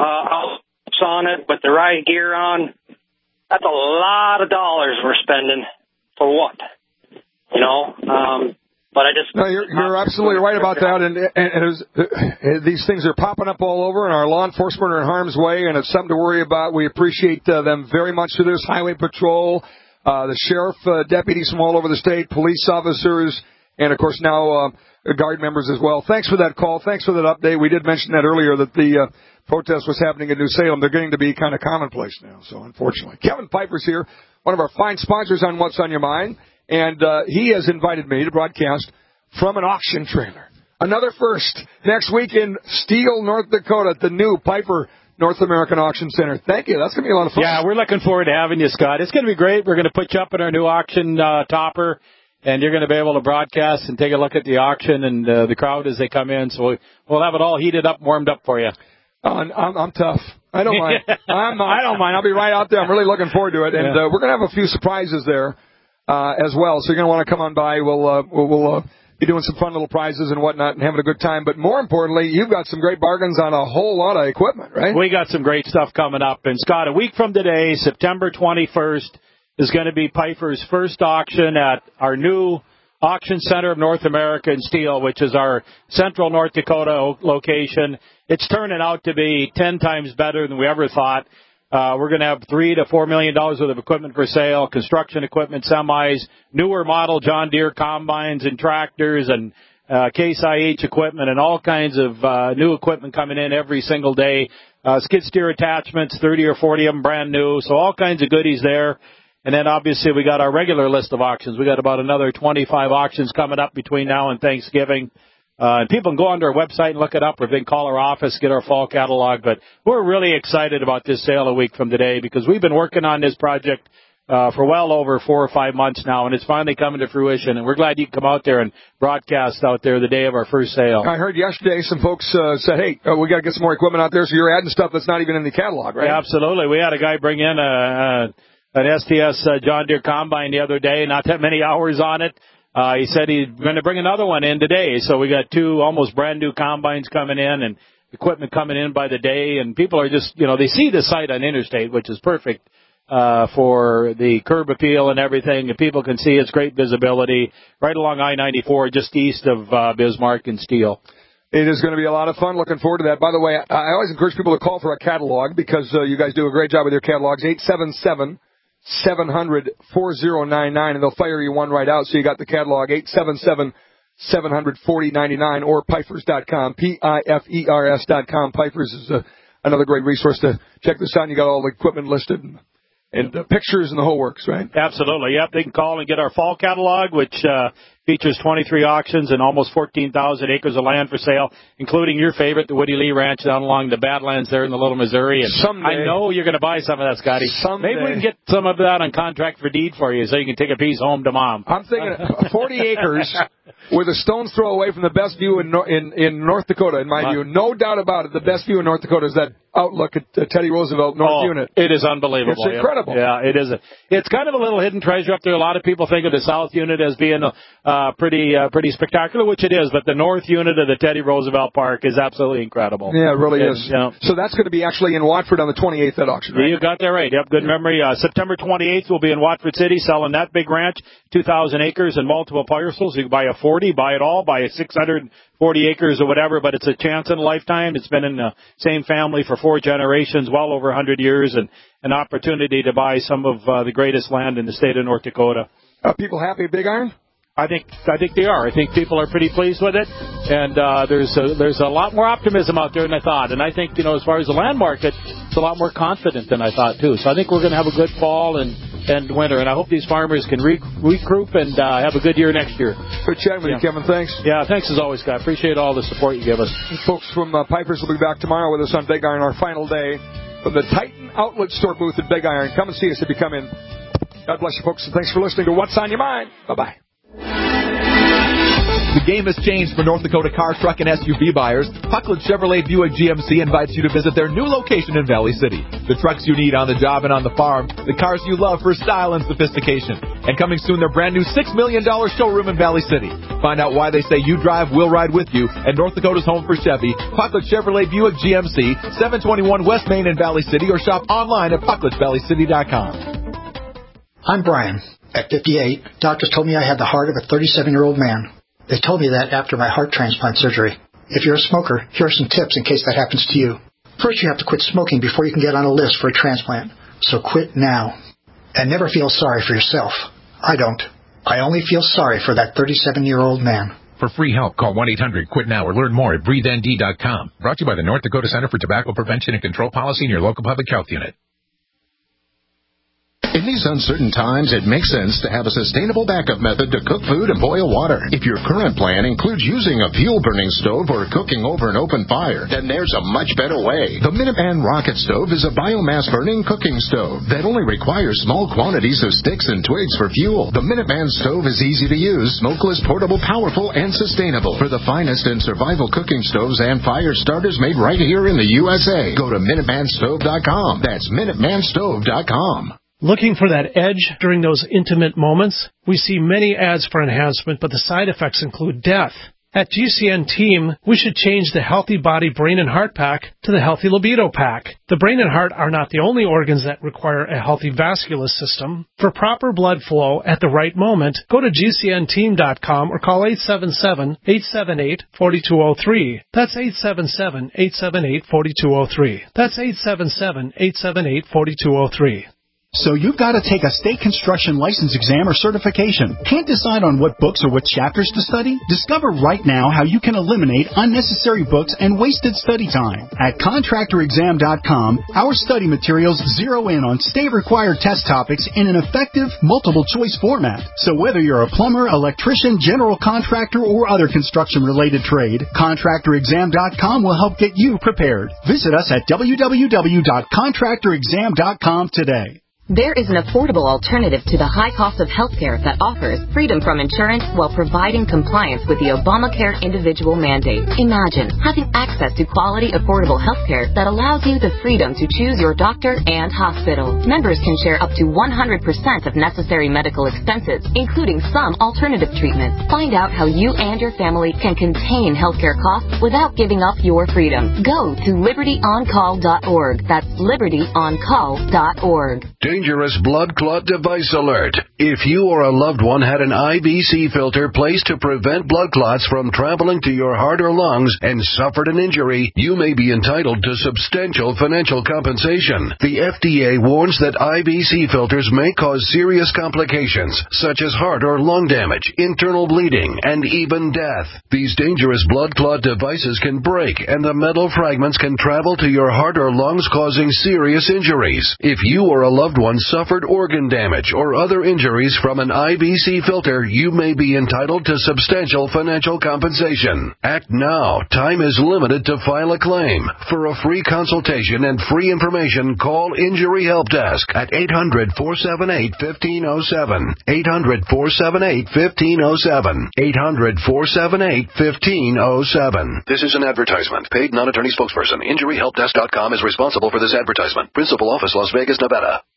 uh, on it with the riot gear on. That's a lot of dollars we're spending for what? You know, um, but I just... No, you're, you're absolutely right about that, and, and, and it was, uh, these things are popping up all over, and our law enforcement are in harm's way, and it's something to worry about. We appreciate uh, them very much for this. Highway Patrol, uh, the sheriff uh, deputies from all over the state, police officers, and, of course, now uh, guard members as well. Thanks for that call. Thanks for that update. We did mention that earlier, that the uh, protest was happening in New Salem. They're getting to be kind of commonplace now, so unfortunately. Kevin Piper's here, one of our fine sponsors on What's on Your Mind. And uh, he has invited me to broadcast from an auction trailer. Another first next week in Steele, North Dakota, at the new Piper North American Auction Center. Thank you. That's going to be a lot of fun. Yeah, we're looking forward to having you, Scott. It's going to be great. We're going to put you up in our new auction uh, topper, and you're going to be able to broadcast and take a look at the auction and uh, the crowd as they come in. So we'll have it all heated up, warmed up for you. Uh, I'm, I'm tough. I don't mind. I'm, I don't mind. I'll be right out there. I'm really looking forward to it. And uh, we're going to have a few surprises there. Uh, as well, so you're going to want to come on by. We'll uh, we'll, we'll uh, be doing some fun little prizes and whatnot and having a good time. But more importantly, you've got some great bargains on a whole lot of equipment, right? We got some great stuff coming up. And, Scott, a week from today, September twenty-first, is going to be Piper's first auction at our new Auction Center of North America in Steele, which is our central North Dakota location. It's turning out to be ten times better than we ever thought. Uh, we're going to have three to four million dollars worth of equipment for sale, construction equipment, semis, newer model John Deere combines and tractors, and uh, Case I H equipment, and all kinds of uh, new equipment coming in every single day. Uh, skid steer attachments, thirty or forty of them brand new, so all kinds of goodies there. And then obviously we got our regular list of auctions. We got about another twenty-five auctions coming up between now and Thanksgiving. Uh, and people can go onto our website and look it up, or they can call our office, get our fall catalog. But we're really excited about this sale a week from today because we've been working on this project uh, for well over four or five months now, and it's finally coming to fruition. And we're glad you can come out there and broadcast out there the day of our first sale. I heard yesterday some folks uh, said, hey, uh, we got to get some more equipment out there, so you're adding stuff that's not even in the catalog, right? Yeah, absolutely. We had a guy bring in a, a, an S T S uh, John Deere combine the other day, not that many hours on it. Uh, he said he's going to bring another one in today. So we got two almost brand new combines coming in and equipment coming in by the day. And people are just, you know, they see the site on Interstate, which is perfect, uh, for the curb appeal and everything. And people can see it's great visibility right along I ninety-four, just east of, uh, Bismarck and Steele. It is going to be a lot of fun. Looking forward to that. By the way, I always encourage people to call for a catalog because, uh, you guys do a great job with your catalogs. eight seven seven seven hundred, four oh nine nine, and they'll fire you one right out. So you got the catalog, eight seven seven, seven hundred, forty ninety-nine, or pifers dot com, P I F E R S dot com. Pifers is a, another great resource to check this out. You got all the equipment listed and, and uh, pictures and the whole works, right? Absolutely. Yep. They can call and get our fall catalog, which uh, features twenty-three auctions and almost fourteen thousand acres of land for sale, including your favorite, the Woody Lee Ranch down along the Badlands there in the Little Missouri. And someday, I know you're going to buy some of that, Scotty. Someday. Maybe we can get some of that on contract for deed for you so you can take a piece home to Mom. I'm thinking forty acres with a stone's throw away from the best view in in, in North Dakota, in my, my view. No doubt about it. The best view in North Dakota is that outlook at uh, Teddy Roosevelt North oh, Unit. It is unbelievable. It's incredible. Yeah, it is. A, it's kind of a little hidden treasure up there. A lot of people think of the South Unit as being uh, pretty uh, pretty spectacular, which it is, but the North Unit of the Teddy Roosevelt Park is absolutely incredible. Yeah, it really and, is. You know, so that's going to be actually in Watford on the twenty-eighth at auction, right? You got that right. Yep, good memory. Uh, September twenty-eighth, we'll be in Watford City selling that big ranch, two thousand acres and multiple parcels. You can buy a four forty, buy it all, buy six hundred forty acres or whatever, but it's a chance in a lifetime. It's been in the same family for four generations, well over one hundred years, and an opportunity to buy some of uh, the greatest land in the state of North Dakota. Are people happy at Big Iron? I think I think they are. I think people are pretty pleased with it, and uh, there's a, there's a lot more optimism out there than I thought. And I think, you know, as far as the land market, it's a lot more confident than I thought too. So I think we're going to have a good fall and, and winter, and I hope these farmers can re- regroup and uh, have a good year next year. Good chatting with yeah. you, Kevin. Thanks. Yeah, thanks as always, Scott. Appreciate all the support you give us. Folks from uh, Pipers will be back tomorrow with us on Big Iron, our final day from the Titan Outlet Store booth at Big Iron. Come and see us if you come in. God bless you, folks, and thanks for listening to What's on Your Mind. Bye-bye. The game has changed for North Dakota car, truck, and S U V buyers. Pucklet Chevrolet Buick G M C invites you to visit their new location in Valley City. The trucks you need on the job and on the farm, the cars you love for style and sophistication. And coming soon, their brand new six million dollars showroom in Valley City. Find out why they say you drive, we'll ride with you, and North Dakota's home for Chevy. Pucklet Chevrolet Buick G M C, seven twenty-one West Main in Valley City, or shop online at pucklet valley city dot com. I'm Brian. At fifty-eight, doctors told me I had the heart of a thirty-seven-year-old man. They told me that after my heart transplant surgery. If you're a smoker, here are some tips in case that happens to you. First, you have to quit smoking before you can get on a list for a transplant. So quit now. And never feel sorry for yourself. I don't. I only feel sorry for that thirty-seven-year-old man. For free help, call one eight hundred quit now or learn more at breathe N D dot com. Brought to you by the North Dakota Center for Tobacco Prevention and Control Policy and your local public health unit. In these uncertain times, it makes sense to have a sustainable backup method to cook food and boil water. If your current plan includes using a fuel-burning stove or cooking over an open fire, then there's a much better way. The Minuteman Rocket Stove is a biomass-burning cooking stove that only requires small quantities of sticks and twigs for fuel. The Minuteman Stove is easy to use, smokeless, portable, powerful, and sustainable. For the finest in survival cooking stoves and fire starters made right here in the U S A, go to minuteman stove dot com. That's minuteman stove dot com. Looking for that edge during those intimate moments? We see many ads for enhancement, but the side effects include death. At G C N Team, we should change the Healthy Body Brain and Heart Pack to the Healthy Libido Pack. The brain and heart are not the only organs that require a healthy vascular system. For proper blood flow at the right moment, go to G C N team dot com or call eight seven seven, eight seven eight, four two zero three. That's eight seven seven, eight seven eight, four two zero three. That's eight seven seven, eight seven eight, four two zero three. So you've got to take a state construction license exam or certification. Can't decide on what books or what chapters to study? Discover right now how you can eliminate unnecessary books and wasted study time. At contractor exam dot com, our study materials zero in on state-required test topics in an effective, multiple-choice format. So whether you're a plumber, electrician, general contractor, or other construction-related trade, contractor exam dot com will help get you prepared. Visit us at w w w dot contractor exam dot com today. There is an affordable alternative to the high cost of health care that offers freedom from insurance while providing compliance with the Obamacare individual mandate. Imagine having access to quality, affordable health care that allows you the freedom to choose your doctor and hospital. Members can share up to one hundred percent of necessary medical expenses, including some alternative treatments. Find out how you and your family can contain healthcare costs without giving up your freedom. Go to liberty on call dot org. That's liberty on call dot org. Dangerous blood clot device alert. If you or a loved one had an I B C filter placed to prevent blood clots from traveling to your heart or lungs and suffered an injury, you may be entitled to substantial financial compensation. The F D A warns that I B C filters may cause serious complications, such as heart or lung damage, internal bleeding, and even death. These dangerous blood clot devices can break, and the metal fragments can travel to your heart or lungs, causing serious injuries. If you or a loved one suffered organ damage or other injuries from an I B C filter, you may be entitled to substantial financial compensation. Act now. Time is limited to file a claim. For a free consultation and free information, call Injury Help Desk at eight hundred, four seven eight, one five zero seven. eight hundred, four seven eight, one five zero seven. eight hundred, four seven eight, one five zero seven. This is an advertisement. Paid non-attorney spokesperson. Injury Help Desk dot com is responsible for this advertisement. Principal office, Las Vegas, Nevada.